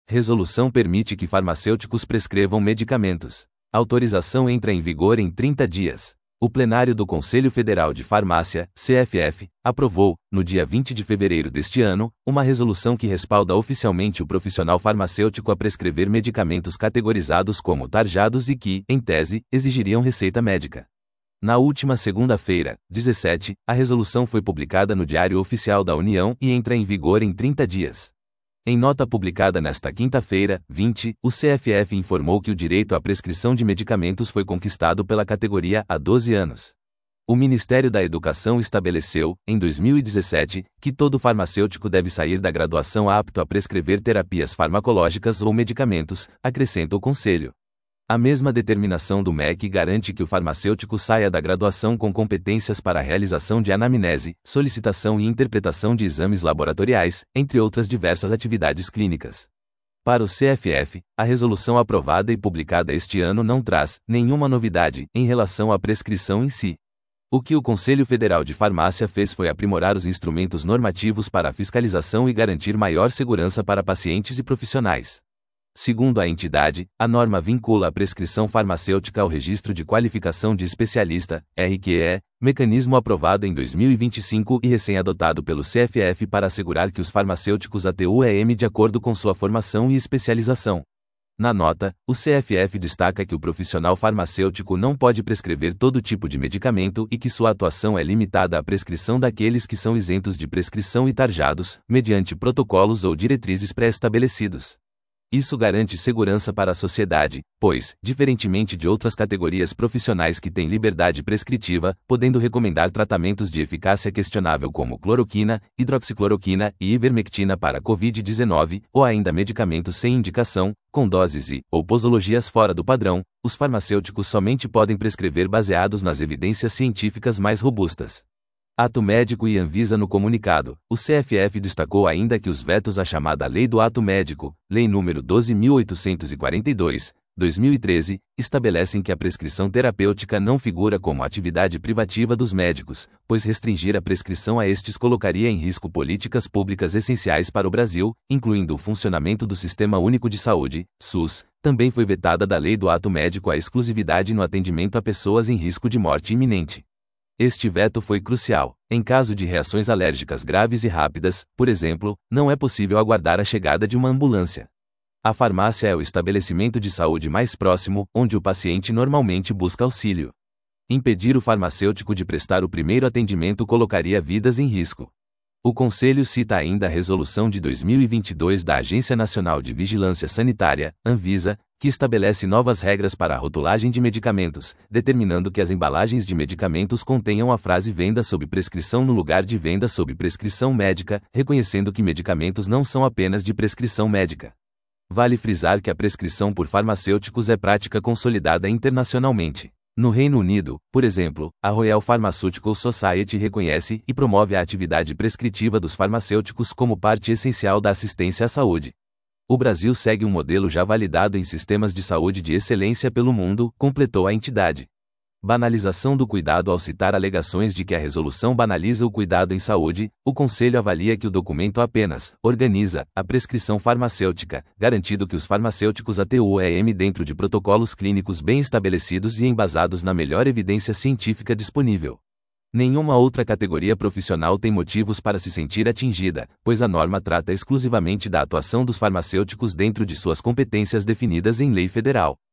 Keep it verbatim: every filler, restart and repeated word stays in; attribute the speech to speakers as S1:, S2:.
S1: Resolução permite que farmacêuticos prescrevam medicamentos. Autorização entra em vigor em trinta dias. O plenário do Conselho Federal de Farmácia, C F F, aprovou, no dia vinte de fevereiro deste ano, uma resolução que respalda oficialmente o profissional farmacêutico a prescrever medicamentos categorizados como tarjados e que, em tese, exigiriam receita médica. Na última segunda-feira, dezessete, a resolução foi publicada no Diário Oficial da União e entra em vigor em trinta dias. Em nota publicada nesta quinta-feira, vinte, o C F F informou que o direito à prescrição de medicamentos foi conquistado pela categoria há doze anos. O Ministério da Educação estabeleceu, em dois mil e dezessete, que todo farmacêutico deve sair da graduação apto a prescrever terapias farmacológicas ou medicamentos, acrescenta o Conselho. A mesma determinação do M E C garante que o farmacêutico saia da graduação com competências para a realização de anamnese, solicitação e interpretação de exames laboratoriais, entre outras diversas atividades clínicas. Para o C F F, a resolução aprovada e publicada este ano não traz nenhuma novidade em relação à prescrição em si. O que o Conselho Federal de Farmácia fez foi aprimorar os instrumentos normativos para a fiscalização e garantir maior segurança para pacientes e profissionais. Segundo a entidade, a norma vincula a prescrição farmacêutica ao Registro de Qualificação de Especialista, R Q E, mecanismo aprovado em dois mil e vinte e cinco e recém-adotado pelo C F F para assegurar que os farmacêuticos atuem de acordo com sua formação e especialização. Na nota, o C F F destaca que o profissional farmacêutico não pode prescrever todo tipo de medicamento e que sua atuação é limitada à prescrição daqueles que são isentos de prescrição e tarjados, mediante protocolos ou diretrizes pré-estabelecidos. Isso garante segurança para a sociedade, pois, diferentemente de outras categorias profissionais que têm liberdade prescritiva, podendo recomendar tratamentos de eficácia questionável como cloroquina, hidroxicloroquina e ivermectina para covid dezenove, ou ainda medicamentos sem indicação, com doses e, ou posologias fora do padrão, os farmacêuticos somente podem prescrever baseados nas evidências científicas mais robustas. Ato Médico e Anvisa. No comunicado, o C F F destacou ainda que os vetos à chamada Lei do Ato Médico, Lei número doze mil oitocentos e quarenta e dois, dois mil e treze, estabelecem que a prescrição terapêutica não figura como atividade privativa dos médicos, pois restringir a prescrição a estes colocaria em risco políticas públicas essenciais para o Brasil, incluindo o funcionamento do Sistema Único de Saúde, SUS. Também foi vetada da Lei do Ato Médico a exclusividade no atendimento a pessoas em risco de morte iminente. Este veto foi crucial. Em caso de reações alérgicas graves e rápidas, por exemplo, não é possível aguardar a chegada de uma ambulância. A farmácia é o estabelecimento de saúde mais próximo, onde o paciente normalmente busca auxílio. Impedir o farmacêutico de prestar o primeiro atendimento colocaria vidas em risco. O Conselho cita ainda a Resolução de dois mil e vinte e dois da Agência Nacional de Vigilância Sanitária, Anvisa, que estabelece novas regras para a rotulagem de medicamentos, determinando que as embalagens de medicamentos contenham a frase venda sob prescrição no lugar de venda sob prescrição médica, reconhecendo que medicamentos não são apenas de prescrição médica. Vale frisar que a prescrição por farmacêuticos é prática consolidada internacionalmente. No Reino Unido, por exemplo, a Royal Pharmaceutical Society reconhece e promove a atividade prescritiva dos farmacêuticos como parte essencial da assistência à saúde. O Brasil segue um modelo já validado em sistemas de saúde de excelência pelo mundo, completou a entidade. Banalização do cuidado. Ao citar alegações de que a resolução banaliza o cuidado em saúde, o Conselho avalia que o documento apenas organiza a prescrição farmacêutica, garantindo que os farmacêuticos atuem dentro de protocolos clínicos bem estabelecidos e embasados na melhor evidência científica disponível. Nenhuma outra categoria profissional tem motivos para se sentir atingida, pois a norma trata exclusivamente da atuação dos farmacêuticos dentro de suas competências definidas em lei federal.